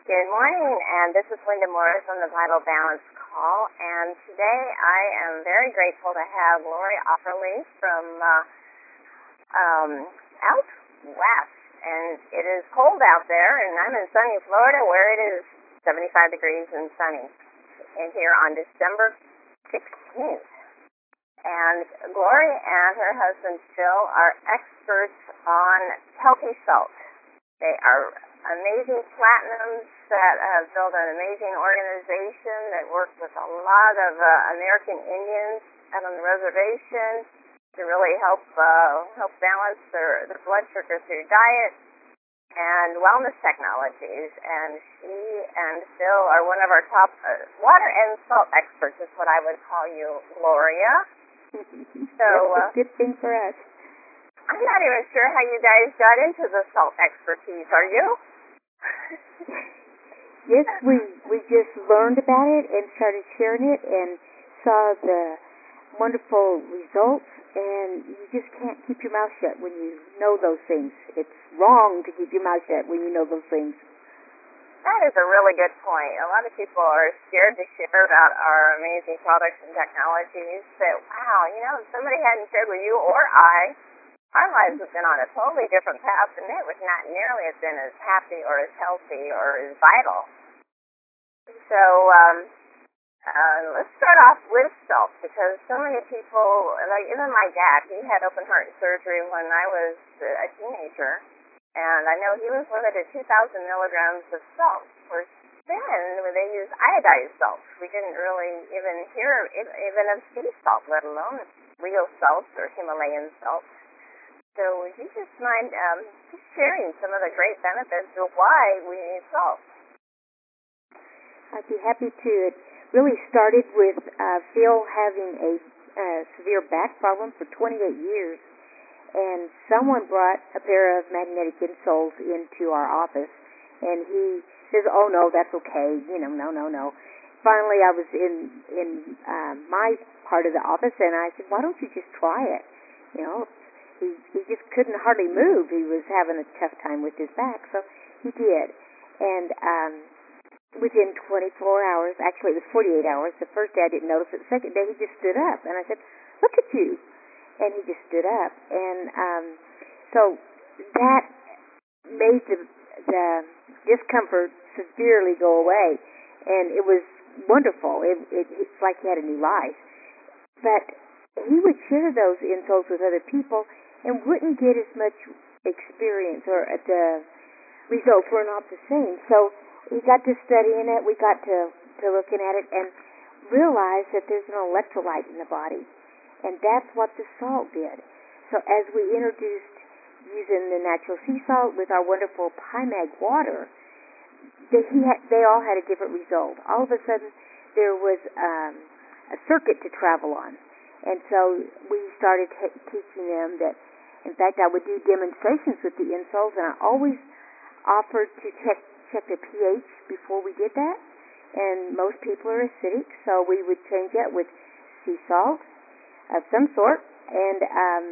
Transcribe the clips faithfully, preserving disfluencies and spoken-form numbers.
Good morning, and this is Linda Morris on the Vital Balance Call, and today I am very grateful to have Lori Offerly from uh, um, out west, and it is cold out there, and I'm in sunny Florida where it is seventy-five degrees and sunny, and here on December sixteenth. And Lori and her husband Phil are experts on healthy salt. They are amazing platinums that have built an amazing organization that work with a lot of uh, American Indians out on the reservation to really help uh, help balance their, their blood sugar through diet and wellness technologies. And she and Phil are one of our top uh, water and salt experts, is what I would call you, Gloria. So uh, that's a good thing for us. I'm not even sure how you guys got into the salt expertise. Are you? Yes, we we just learned about it and started sharing it and saw the wonderful results, and you just can't keep your mouth shut when you know those things. It's wrong to keep your mouth shut when you know those things. That is a really good point. A lot of people are scared to share about our amazing products and technologies. That, wow, you know, if somebody hadn't shared with you or I, our lives have been on a totally different path, and it would not nearly have been as happy or as healthy or as vital. So um, uh, let's start off with salt, because so many people, like even my dad, he had open heart surgery when I was a teenager, and I know he was limited to two thousand milligrams of salt. For then, when they used iodized salt, we didn't really even hear even of sea salt, let alone real salt or Himalayan salt. So would you just mind um, just sharing some of the great benefits of why we need salt? I'd be happy to. It really started with uh, Phil having a uh, severe back problem for twenty-eight years, and someone brought a pair of magnetic insoles into our office, and he says, "Oh no, that's okay. You know, no, no, no." Finally, I was in in uh, my part of the office, and I said, "Why don't you just try it?" You know. He he just couldn't hardly move. He was having a tough time with his back, so he did. And um, within twenty-four hours, actually it was forty-eight hours, the first day I didn't notice it. The second day he just stood up, and I said, "Look at you." And he just stood up. And um, so that made the, the discomfort severely go away. And it was wonderful. It, it, it's like he had a new life. But he would share those insoles with other people and wouldn't get as much experience, or uh, the results were not the same. So we got to studying it, we got to, to looking at it, and realized that there's an electrolyte in the body, and that's what the salt did. So as we introduced using the natural sea salt with our wonderful Pymag water, they, he had, they all had a different result. All of a sudden, there was um, a circuit to travel on. And so we started t- teaching them that, in fact, I would do demonstrations with the insoles, and I always offered to check check the pH before we did that. And most people are acidic, so we would change that with sea salt of some sort and um,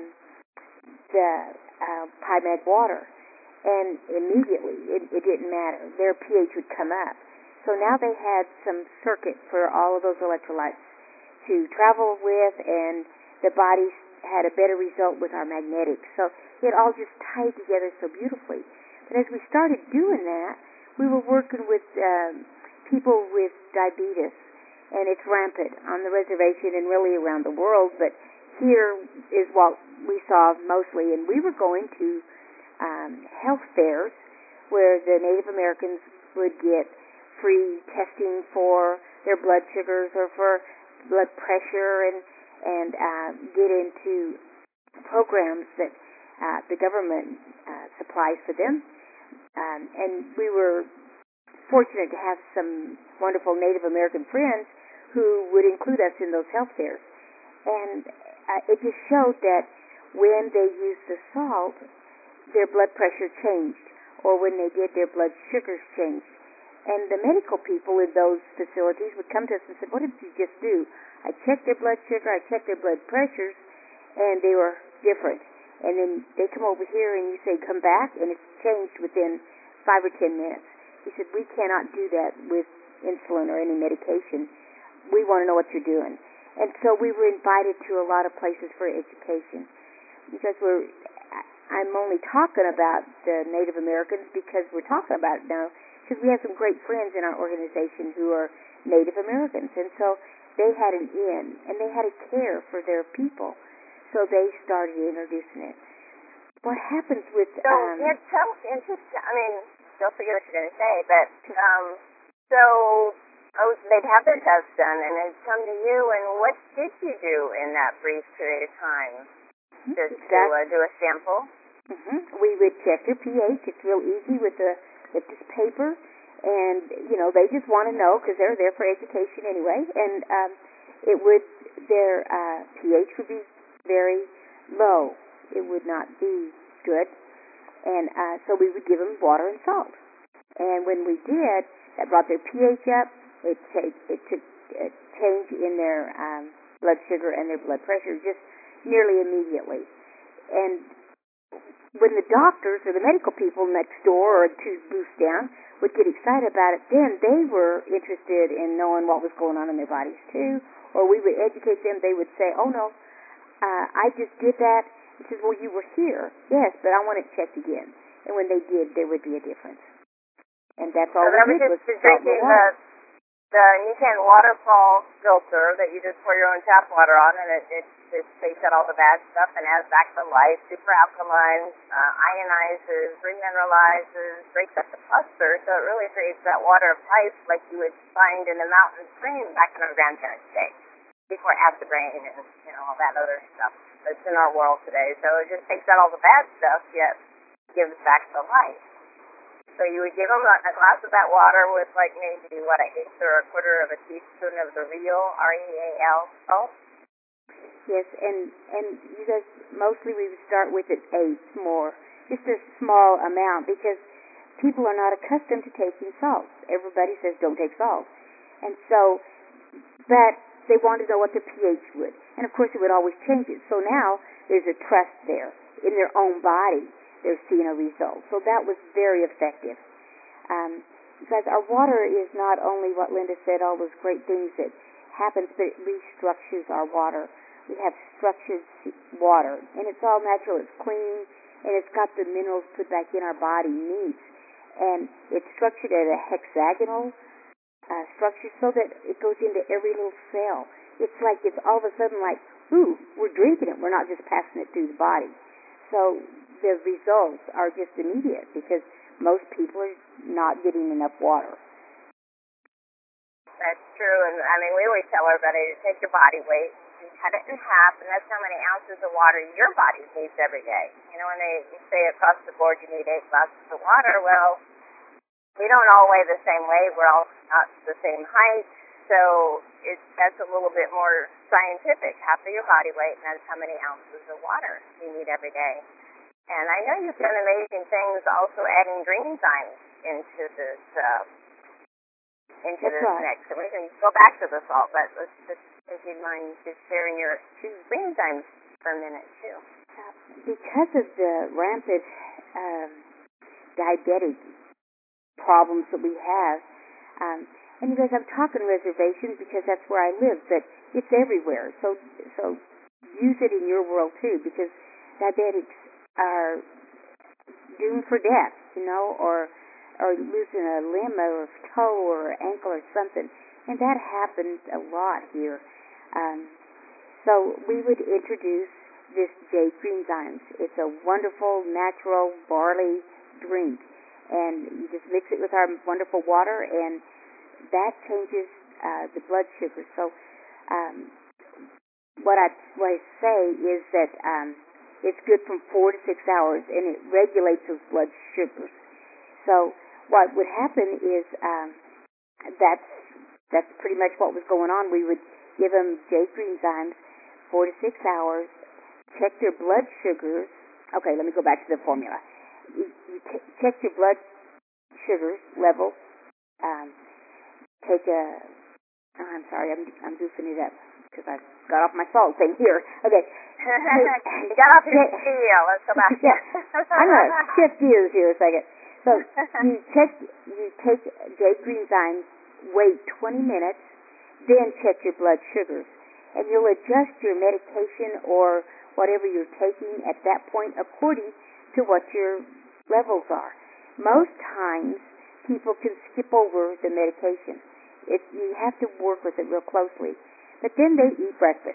the uh, Pymag water. And immediately, it, it didn't matter. Their pH would come up. So now they had some circuit for all of those electrolytes to travel with, and the body had a better result with our magnetics. So it all just tied together so beautifully. But as we started doing that, we were working with um, people with diabetes, and it's rampant on the reservation and really around the world, but here is what we saw mostly. And we were going to um, health fairs where the Native Americans would get free testing for their blood sugars or for blood pressure, and and uh, get into programs that uh, the government uh, supplies for them. Um, and we were fortunate to have some wonderful Native American friends who would include us in those health fairs. And uh, it just showed that when they used the salt, their blood pressure changed, or when they did, their blood sugars changed. And the medical people in those facilities would come to us and say, "What did you just do?" I checked their blood sugar, I checked their blood pressures, and they were different. And then they come over here and you say, "Come back," and it's changed within five or ten minutes. He said, we cannot do that with insulin or any medication. We want to know what you're doing. And so we were invited to a lot of places for education because we're, I'm only talking about the Native Americans because we're talking about it now because we have some great friends in our organization who are Native Americans. And so they had an in, and they had a care for their people. So they started introducing it. What happens with... So um, it's so interesting. I mean, don't forget what you're going to say, but um, so oh, they'd have their tests done, and they'd come to you, and what did you do in that brief period of time? Mm-hmm. Just to uh, do a sample? Mm-hmm. We would check their pH. It's real easy with the with this paper. And, you know, they just want to know because they're there for education anyway. And um, it would, their uh, pH would be very low. It would not be good. And uh, so we would give them water and salt. And when we did, that brought their pH up. It, take, it took a change in their um, blood sugar and their blood pressure just nearly immediately. And when the doctors or the medical people next door or two booths down would get excited about it, then they were interested in knowing what was going on in their bodies too. Or we would educate them. They would say, oh no, uh, I just did that. He says, well, you were here. Yes, but I want it checked again. And when they did, there would be a difference. And that's all so we that was did just was drinking the, the Nican waterfall filter that you just pour your own tap water on, and it, it, it takes out all the bad stuff and adds back the life, super alkaline, uh, ionizes, remineralizes, breaks up the cluster, so it really creates that water of life like you would find in a mountain stream back in our grandparents' day, before acid rain and, you know, all that other stuff that's in our world today. So it just takes out all the bad stuff, yet gives back the life. So you would give them a, a glass of that water with, like, maybe, what, an eighth or a quarter of a teaspoon of the real R E A L salt? Yes, and, and you guys, mostly we would start with an eighth more, just a small amount, because people are not accustomed to taking salt. Everybody says don't take salt. And so that they wanted to know what the pH would. And, of course, it would always change it. So now there's a trust there in their own body. They're seeing a result. So that was very effective. Um, because our water is not only what Linda said, all those great things that happens, but it restructures our water. We have structured water, and it's all natural. It's clean, and it's got the minerals put back in our body needs. And it's structured at a hexagonal uh, structure so that it goes into every little cell. It's like it's all of a sudden like, ooh, we're drinking it. We're not just passing it through the body. So the results are just immediate because most people are not getting enough water. That's true, and I mean, we always tell everybody to take your body weight, and cut it in half, and that's how many ounces of water your body needs every day. You know, when they say across the board you need eight glasses of water, well, we don't all weigh the same way. We're all not the same height, so it's, that's a little bit more scientific. Half of your body weight, and that's how many ounces of water you need every day. And I know you've done amazing things also adding green enzymes into this uh, into That's this right. mix. And we can go back to the salt, but let's just, if you'd mind just sharing your green enzymes for a minute, too. Uh, because of the rampant um, diabetic problems that we have, um, and you guys, I'm talking reservations because that's where I live, but it's everywhere. So, so use it in your world, too, because diabetics are doomed for death, you know, or or losing a limb or a toe or ankle or something. And that happens a lot here. Um, so we would introduce this J Greenzymes. It's a wonderful, natural barley drink. And you just mix it with our wonderful water, and that changes uh, the blood sugar. So um, what, I, what I say is that um, it's good from four to six hours, and it regulates those blood sugars. So what would happen is um, that's that's pretty much what was going on. We would give them J Greenzymes four to six hours, check their blood sugars. Okay, let me go back to the formula. You, you t- check your blood sugars level. Um, take a. Oh, I'm sorry, I'm I'm goofing it up because I got off my salt thing here. Okay. You got off your C E O. Let's go back. Yeah. I'm going to shift gears here a second. So you check, you take Jade Greenzymes, wait twenty minutes, then check your blood sugars. And you'll adjust your medication or whatever you're taking at that point according to what your levels are. Most times, people can skip over the medication. It, you have to work with it real closely. But then they eat breakfast.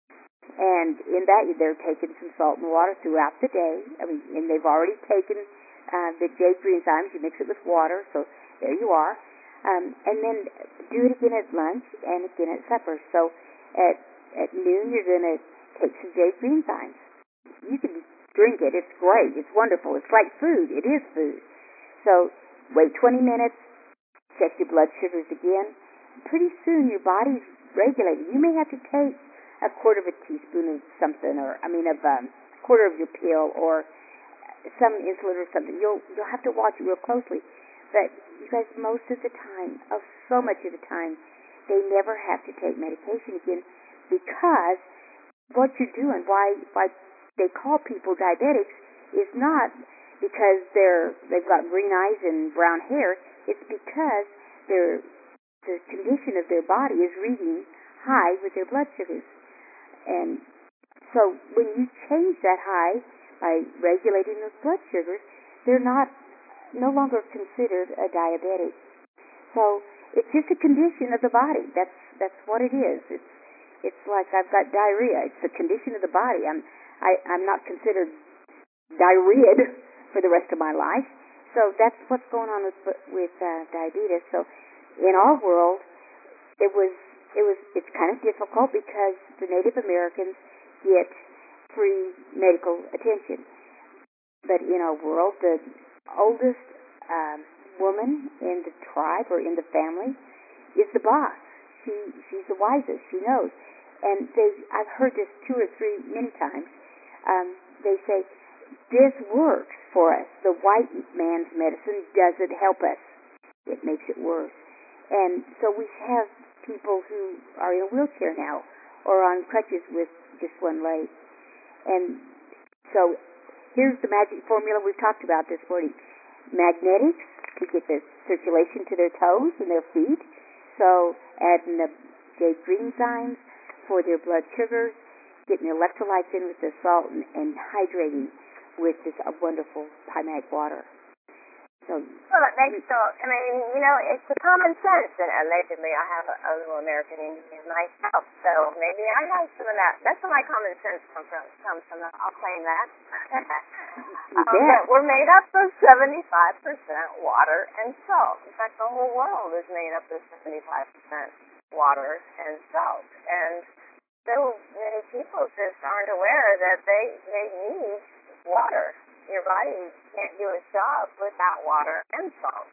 And in that, they're taking some salt and water throughout the day. I mean, and they've already taken uh, the Jade Greenzymes. You mix it with water, so there you are. Um, and then do it again at lunch and again at supper. So at at noon, you're going to take some Jade Greenzymes. You can drink it. It's great. It's wonderful. It's like food. It is food. So wait twenty minutes. Check your blood sugars again. Pretty soon, your body's regulated. You may have to take a quarter of a teaspoon of something, or I mean, of um, a quarter of your pill, or some insulin or something. You'll you'll have to watch it real closely. But you guys, most of the time, of so much of the time, they never have to take medication again, because what you're doing, why why they call people diabetics, is not because they're they've got green eyes and brown hair. It's because their the condition of their body is reading high with their blood sugars. And so when you change that high by regulating those blood sugars, they're not no longer considered a diabetic. So it's just a condition of the body. That's that's what it is. It's it's like I've got diarrhea. It's the condition of the body. I'm I, I'm not considered diarrheaed for the rest of my life. So that's what's going on with with uh, diabetes. So in our world, it was it was it's kind of difficult because the Native Americans get free medical attention. But in our world, the oldest um, woman in the tribe or in the family is the boss. She she's the wisest. She knows. And they I've heard this two or three many times. Um, they say, this works for us. The white man's medicine doesn't help us. It makes it worse. And so we have people who are in a wheelchair now or on crutches with just one leg. And so here's the magic formula we've talked about this morning. Magnetics to get the circulation to their toes and their feet. So adding the Jade Greenzymes for their blood sugars, getting the electrolytes in with the salt, and, and hydrating with this uh, wonderful Pymac water. So, well, it makes so, I mean, you know, it's the common sense, and allegedly I have a, a little American Indian myself, so maybe I have some of that. That's where my common sense comes from. Comes from. I'll claim that. um, but we're made up of seventy-five percent water and salt. In fact, the whole world is made up of seventy-five percent water and salt. And so many people just aren't aware that they, they need water. Your body can't do its job without water and salt.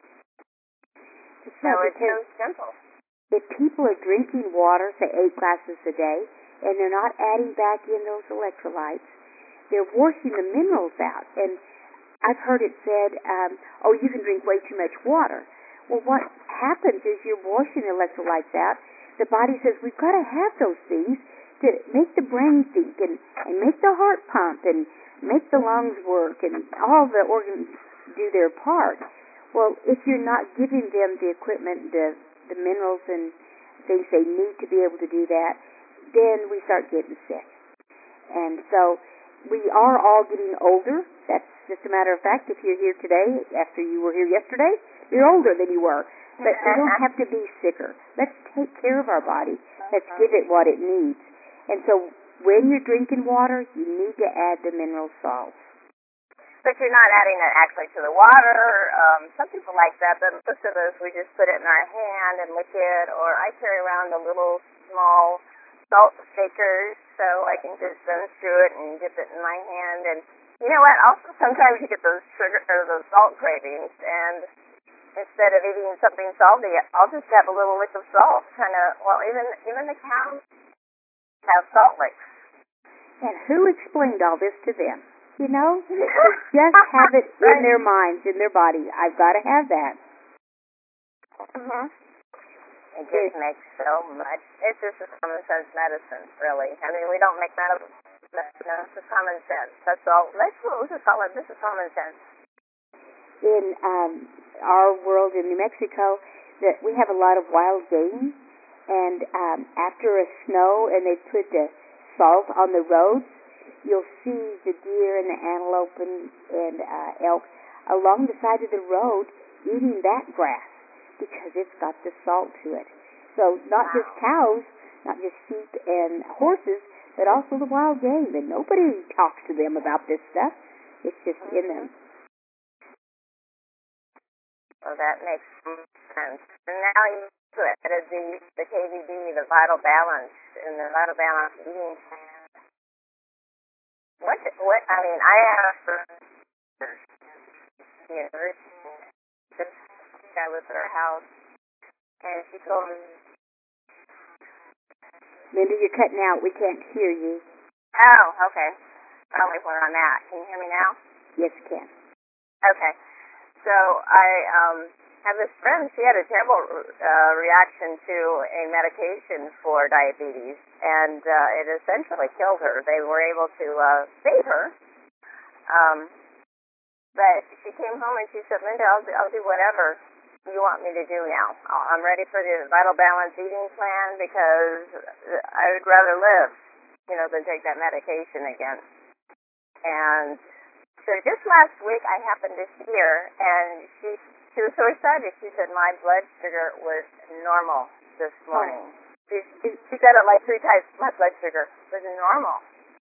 So it's so simple. If people are drinking water, say eight glasses a day, and they're not adding back in those electrolytes, they're washing the minerals out. And I've heard it said, um, oh, you can drink way too much water. Well, what happens is you're washing the electrolytes out. The body says, we've got to have those things to make the brain think and, and make the heart pump and make the lungs work and all the organs do their part. Well, if you're not giving them the equipment, the, the minerals and things they need to be able to do that, then we start getting sick. And so we are all getting older. That's just a matter of fact. If you're here today, after you were here yesterday, you're older than you were. But we don't have to be sicker. Let's take care of our body. Let's give it what it needs. And so when you're drinking water, you need to add the mineral salts. But you're not adding it actually to the water. Um, some people like that, but most of us, we just put it in our hand and lick it, or I carry around a little small salt shakers so I can just run through it and dip it in my hand. And you know what? Also, sometimes you get those sugar or those salt cravings, and instead of eating something salty, I'll just have a little lick of salt. Kind of, well, even even the cows have salt licks. And who explained all this to them? You know, they just have it in their minds, in their body. I've got to have that. Mm-hmm. It just makes so much. It's just a common sense medicine, really. I mean, we don't make that up. No, it's just common sense. That's all. That's what we just call it. This is common sense. in um, our world in New Mexico that we have a lot of wild game, and um, after a snow and they put the salt on the roads, you'll see the deer and the antelope and, and uh, elk along the side of the road eating that grass because it's got the salt to it. So not just cows, not just sheep and horses, but also the wild game. And nobody talks to them about this stuff. It's just mm-hmm. in them. Well, that makes sense. And now you added the, the K V B, the Vital Balance, and the Vital Balance eating plan. What, what, I mean, I have the university, this guy was at our house, and she told me, Linda, you're cutting out. We can't hear you. Oh, okay. Probably where I'm at. Can you hear me now? Yes, you can. Okay. So I um, have this friend. She had a terrible uh, reaction to a medication for diabetes, and uh, it essentially killed her. They were able to uh, save her, um, but she came home and she said, Linda, I'll do, I'll do whatever you want me to do now. I'm ready for the Vital Balance eating plan because I would rather live, you know, than take that medication again. And so just last week I happened to see her, and she she was so excited. She said my blood sugar was normal this morning. Oh. She, she said it like three times. My blood sugar was normal.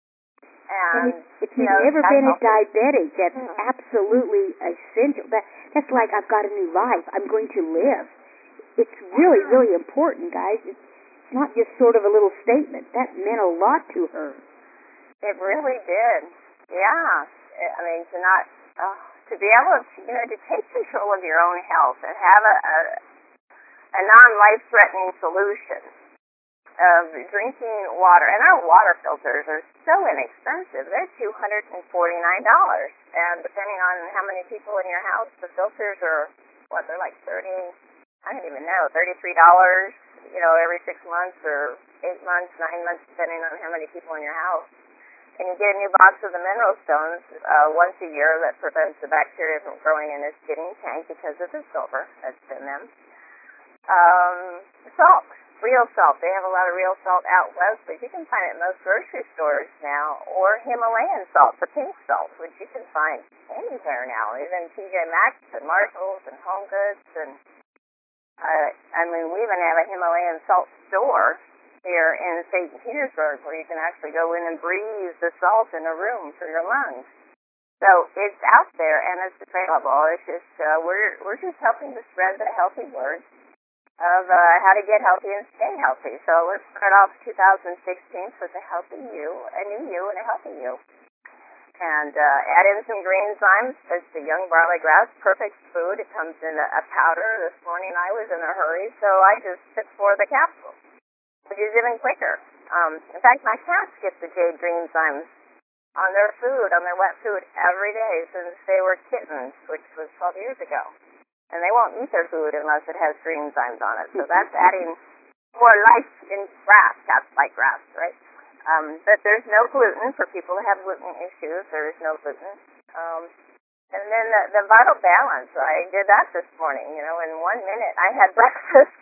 And, and if you've you know, never been a diabetic, that's mm-hmm. absolutely essential. That that's like I've got a new life. I'm going to live. It's really, yeah. really important, guys. It's not just sort of a little statement. That meant a lot to her. It really did. Yeah. I mean, to not uh, to be able to, you know, to take control of your own health and have a, a, a non-life-threatening solution of drinking water. And our water filters are so inexpensive. They're two hundred forty-nine dollars. And depending on how many people in your house, the filters are, what, they're like thirty, I don't even know, thirty-three dollars, you know, every six months or eight months, nine months, depending on how many people in your house. And you get a new box of the mineral stones uh, once a year that prevents the bacteria from growing in this skinny tank because of the silver that's in them. Um, salt, real salt. They have a lot of real salt out west, but you can find it in most grocery stores now, or Himalayan salt, the pink salt, which you can find anywhere now, even T J Maxx and Marshalls and Home Goods. And uh, I mean, we even have a Himalayan salt store here in Saint Petersburg, where you can actually go in and breathe the salt in a room for your lungs. So it's out there and it's available. It's just uh, we're we're just helping to spread the healthy word of uh, how to get healthy and stay healthy. So let's start off two thousand sixteen with a healthy you, a new you, and a healthy you. And uh, add in some green zymes. It's the young barley grass, perfect food. It comes in a, a powder. This morning I was in a hurry, so I just took four of the capsules, which is even quicker. Um, in fact, my cats get the Jade Green Zymes on their food, on their wet food, every day since they were kittens, which was twelve years ago. And they won't eat their food unless it has green zymes on it. So that's adding more life in grass. Cats like grass, right? Um, but there's no gluten for people who have gluten issues. There is no gluten. Um, and then the, the Vital Balance, I did that this morning. You know, in one minute I had breakfast,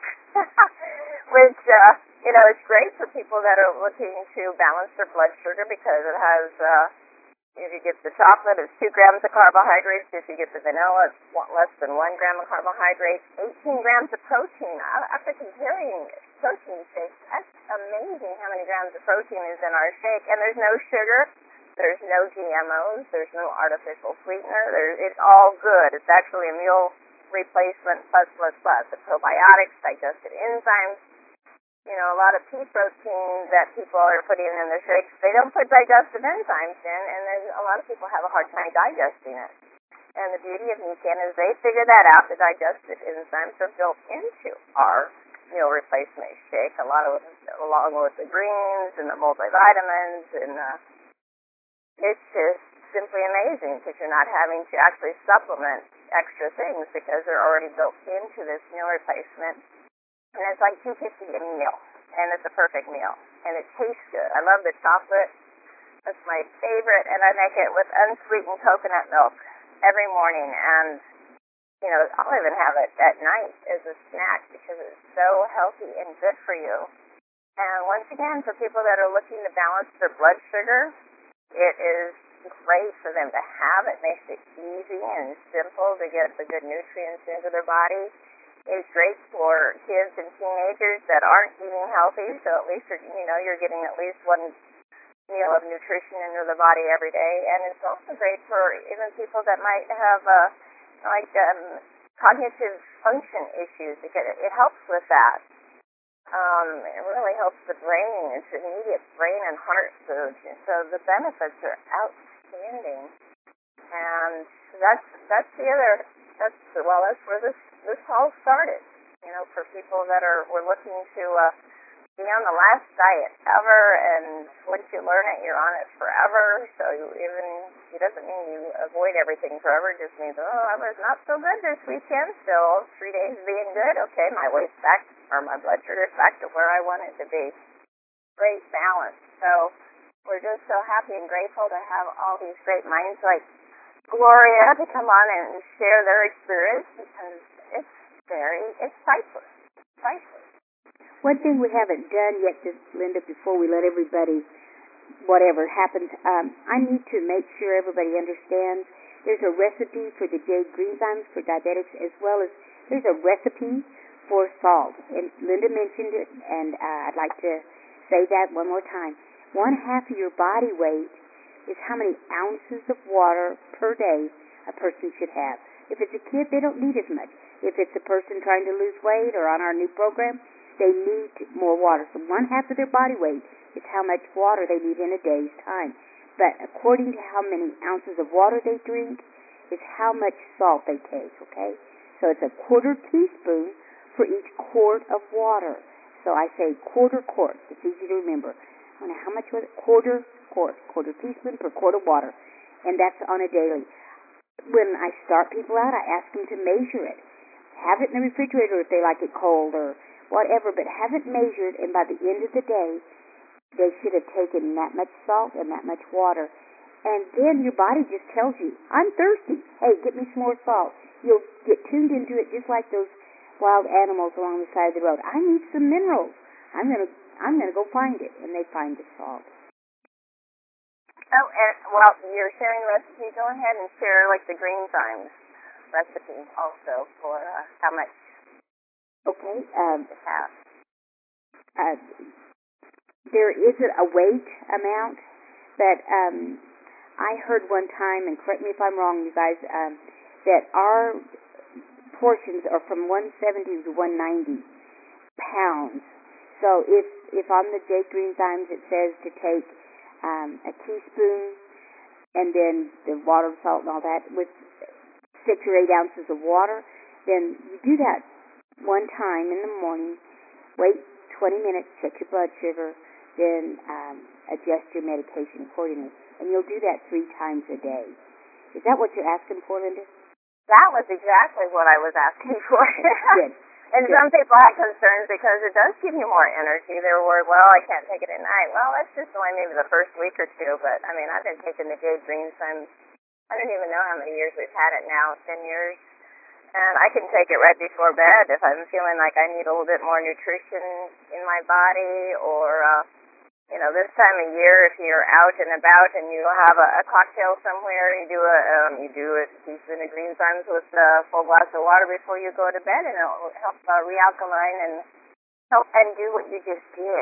which, uh, you know, it's great for people that are looking to balance their blood sugar because it has, uh, if you get the chocolate, it's two grams of carbohydrates. If you get the vanilla, it's less than one gram of carbohydrates. eighteen grams of protein. After comparing protein shakes, that's amazing how many grams of protein is in our shake. And there's no sugar. There's no G M Os. There's no artificial sweetener. There, it's all good. It's actually a meal replacement plus, plus, plus. The probiotics, digestive enzymes. You know, a lot of pea protein that people are putting in their shakes, they don't put digestive enzymes in, and then a lot of people have a hard time digesting it. And the beauty of Nican is they figure that out. The digestive enzymes are built into our meal replacement shake, a lot of along with the greens and the multivitamins, and uh, it's just simply amazing because you're not having to actually supplement extra things because they're already built into this meal replacement. And it's like two fifty a meal, and it's a perfect meal, and it tastes good. I love the chocolate. That's my favorite, and I make it with unsweetened coconut milk every morning, and You know, I'll even have it at night as a snack because it's so healthy and good for you. And once again, for people that are looking to balance their blood sugar, it is great for them to have. It makes it easy and simple to get the good nutrients into their body. It's great for kids and teenagers that aren't eating healthy, so at least you're, you know, you're getting at least one meal of nutrition into the body every day. And it's also great for even people that might have uh, like um, cognitive function issues. It, it helps with that. Um, it really helps the brain. It's immediate brain and heart food. So the benefits are outstanding. And that's that's the other. That's well, that's where this this all started. You know, for people that are were looking to uh, be on the last diet ever, and once you learn it, you're on it forever. So you even it doesn't mean you avoid everything forever. It just means, oh, I was not so good this weekend. Still three days being good. Okay, my weight's back, or my blood sugar's back to where I want it to be. Great balance. So we're just so happy and grateful to have all these great minds like Gloria to come on and share their experience, because it's very, it's priceless. Priceless. One thing we haven't done yet, just Linda, before we let everybody, whatever happens, um, I need to make sure everybody understands there's a recipe for the jade greenzymes for diabetics, as well as there's a recipe for salt. And Linda mentioned it, and uh, I'd like to say that one more time. One half of your body weight is how many ounces of water per day a person should have. If it's a kid, they don't need as much. If it's a person trying to lose weight or on our new program, they need more water. So one half of their body weight is how much water they need in a day's time. But according to how many ounces of water they drink is how much salt they take, okay? So it's a quarter teaspoon for each quart of water. So I say quarter quart. It's easy to remember. I don't know how much was it? Quarter quart. Quarter teaspoon per quart of water. And that's on a daily. When I start people out, I ask them to measure it. Have it in the refrigerator if they like it cold or whatever, but have it measured, and by the end of the day, they should have taken that much salt and that much water. And then your body just tells you, I'm thirsty. Hey, get me some more salt. You'll get tuned into it just like those wild animals along the side of the road. I need some minerals. I'm gonna I'm gonna go find it, and they find the salt. Oh, and well, you're sharing the recipe. Go ahead and share like the greenzymes recipe also for uh, how much. Okay. Um, to have. Uh, there isn't a weight amount, but um, I heard one time, and correct me if I'm wrong, you guys, um, that our portions are from one seventy to one ninety pounds. So if if on the Jade Greenzymes it says to take um, a teaspoon and then the water, salt, and all that with six or eight ounces of water, then you do that one time in the morning, wait twenty minutes, check your blood sugar, then um, adjust your medication accordingly. And you'll do that three times a day. Is that what you're asking for, Linda? That was exactly what I was asking for. Good. And Good. some people have concerns because it does give you more energy. They're worried, well, I can't take it at night. Well, that's just only maybe the first week or two, but, I mean, I've been taking the Jade Greenzymes. I don't even know how many years we've had it now, ten years. And I can take it right before bed if I'm feeling like I need a little bit more nutrition in my body, or, uh, you know, this time of year, if you're out and about and you have a, a cocktail somewhere, you do a um, you do a teaspoon of greenzymes with a full glass of water before you go to bed, and it'll help uh, realkaline and help and do what you just did.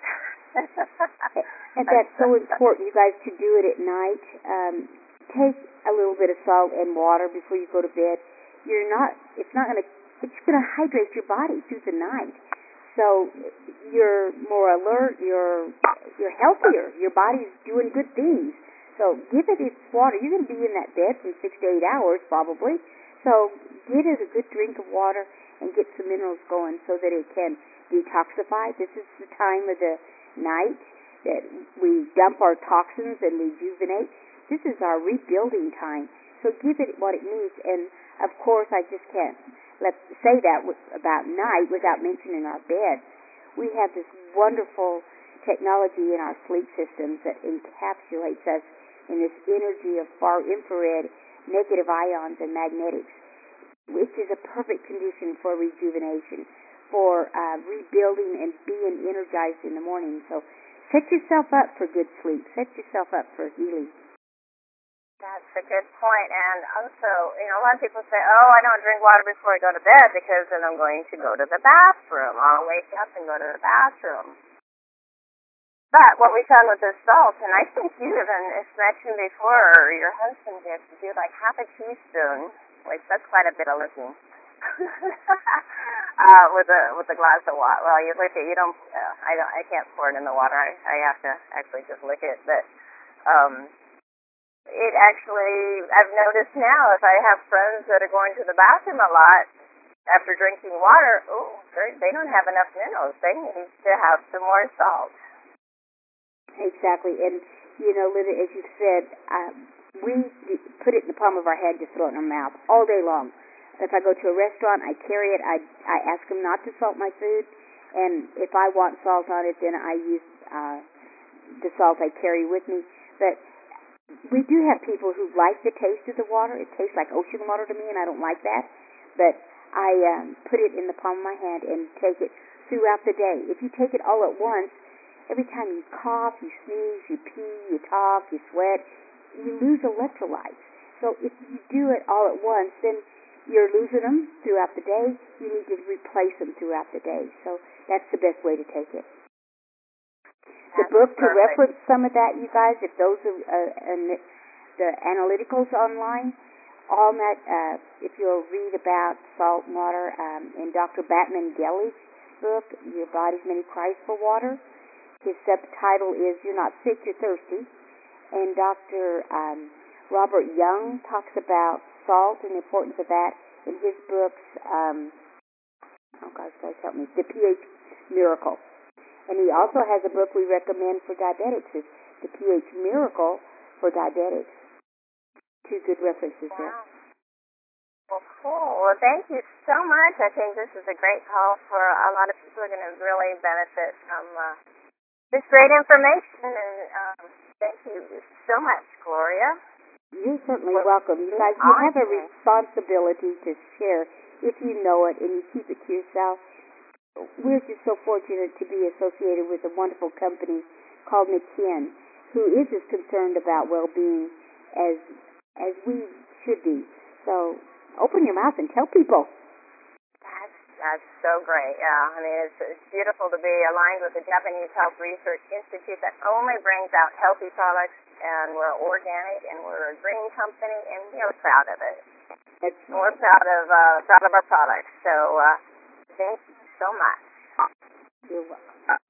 And that's so important, you guys, to do it at night. Um, take a little bit of salt and water before you go to bed. You're not. It's not going to. It's going to hydrate your body through the night. So you're more alert, you're you're healthier, your body's doing good things. So give it its water. You're going to be in that bed for six to eight hours probably. So give it a good drink of water and get some minerals going so that it can detoxify. This is the time of the night that we dump our toxins and rejuvenate. This is our rebuilding time. So give it what it needs. And of course, I just can't let's say that about night without mentioning our bed. We have this wonderful technology in our sleep systems that encapsulates us in this energy of far infrared, negative ions, and magnetics. which is a perfect condition for rejuvenation, for uh, rebuilding and being energized in the morning. So set yourself up for good sleep. Set yourself up for healing. That's a good point. And also, you know, a lot of people say, oh, I don't drink water before I go to bed because then I'm going to go to the bathroom. I'll wake up and go to the bathroom. But what we found with the salt, and I think you even mentioned before, or your husband did, to do like half a teaspoon, which that's quite a bit of licking, uh, with a with a glass of water. Well, you lick it. You don't. Uh, I don't. I can't pour it in the water. I, I have to actually just lick it. But um, it actually, I've noticed now, if I have friends that are going to the bathroom a lot after drinking water, oh, they don't have enough minerals. They need to have some more salt. Exactly, and you know, Linda, as you said, um, we put it in the palm of our hand, just throw it in our mouth all day long. If I go to a restaurant, I carry it. I I ask them not to salt my food, and if I want salt on it, then I use uh, the salt I carry with me. But we do have people who like the taste of the water. It tastes like ocean water to me, and I don't like that. But I um, put it in the palm of my hand and take it throughout the day. If you take it all at once, every time you cough, you sneeze, you pee, you talk, you sweat, you lose electrolytes. So if you do it all at once, then you're losing them throughout the day. You need to replace them throughout the day. So that's the best way to take it. The That's book to perfect. reference some of that, you guys, if those are uh, uh, the analyticals online, all that, uh, if you'll read about salt and water um, in Doctor Batman Gellich's book, Your Body's Many Cries for Water. His subtitle is You're Not Sick, You're Thirsty. And Doctor Um, Robert Young talks about salt and the importance of that in his books, um, oh gosh, guys help me, The pH Miracle. And he also has a book we recommend for diabetics, is The pH Miracle for Diabetics. Two good references Wow. there. Well, cool. Well, thank you so much. I think this is a great call for a lot of people who are going to really benefit from uh, this great information. And um, thank you so much, Gloria. You're certainly Well, welcome. You guys, you have a awesome. responsibility to share if you know it and you keep it to yourself. We're just so fortunate to be associated with a wonderful company called McKinn, who is as concerned about well-being as as we should be. So open your mouth and tell people. That's, that's so great. Yeah, I mean, it's, it's beautiful to be aligned with the Japanese Health Research Institute that only brings out healthy products, and we're organic, and we're a green company, and we're proud of it. That's And we're proud of uh, proud of our products. So uh, thank you so much. You're welcome.